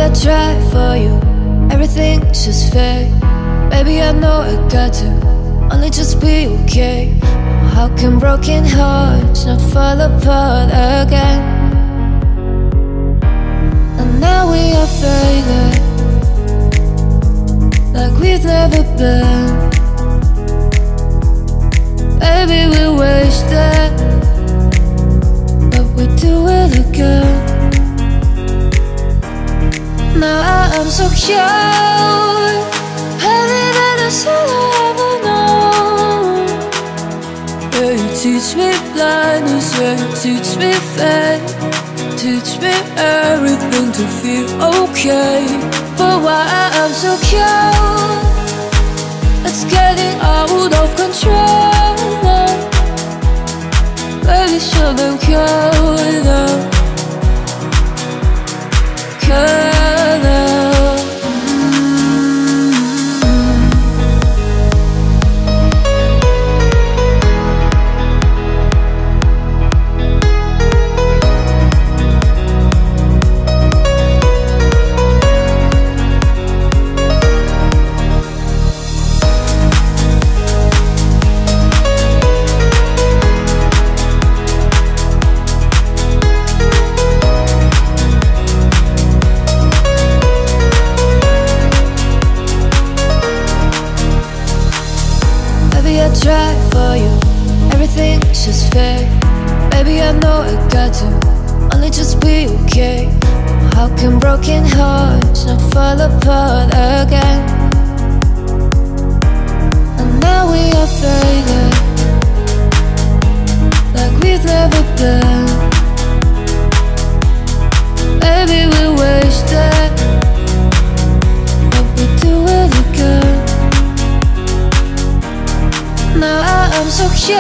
I try for you, everything's just fake. Baby, I know I got to only just be okay. How can broken hearts not fall apart again? And now we are faded, like we've never been. Baby, we wasted, but we do it again. Now I'm so cute, heavy than the soul I ever known. Yeah, you teach me blindness, yeah, you teach me faith. Teach me everything to feel okay. But why I'm so cute, it's getting out of control. Baby, show them cute enough. I try for you, everything's just fake. Baby, I know I got to only just be okay. How can broken hearts not fall apart again? And now we are faded, like we've never been. Baby, we wasted, but we do it again. Now I'm so cute,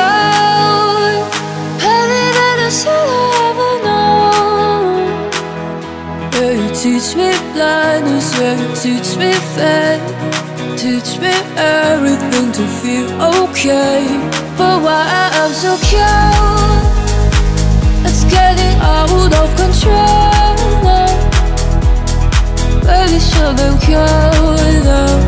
heavy than the soul I ever known. Yeah, you teach me blindness, yeah, you teach me faith. Teach me everything to feel okay. But why I'm so cute, it's getting out of control. Baby, show them cute enough.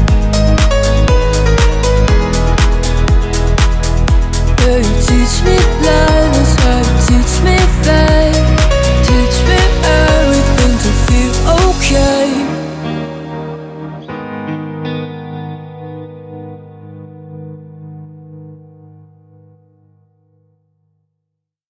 You teach me